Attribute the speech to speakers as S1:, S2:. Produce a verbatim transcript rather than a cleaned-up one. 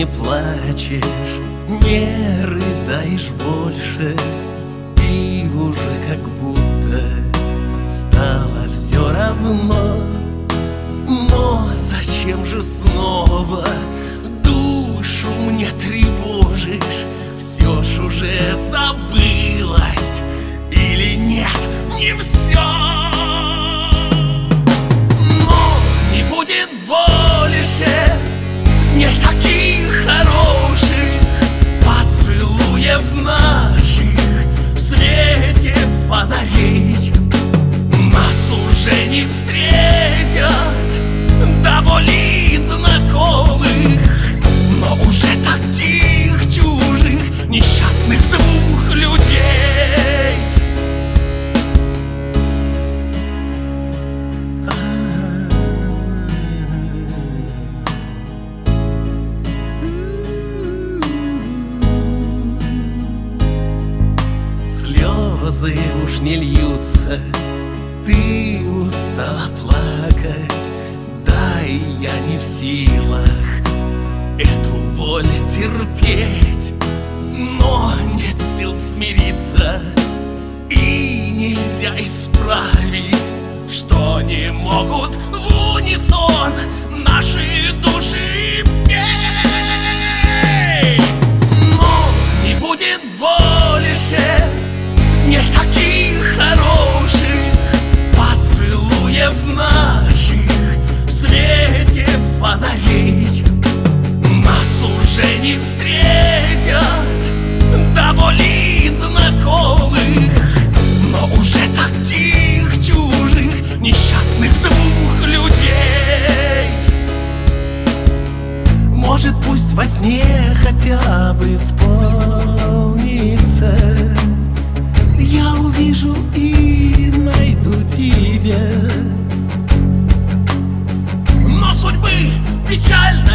S1: не плачешь, не рыдаешь больше, и уже как будто стало все равно. Но зачем же снова душу мне тревожишь? Все ж уже забылось или нет, не все. Но не будет больше нет таких хороших поцелуев наших в свете фонарей. Нас уже не встретят до боли знакомых, но уже таких чужих, несчастных двух людей. Слезы уж не льются, ты устала плакать, да и я не в силах эту боль терпеть. Но нет сил смириться, и нельзя исправить, что не могут в унисон наши души петь. Но не будет больше нет таких хороших поцелуев наших в свете фонарей. Нас уже не встретят до боли знакомых, но уже таких чужих, несчастных двух людей. Может, пусть во сне хотя бы исполнится, я увижу и найду тебя. Но судьбы печально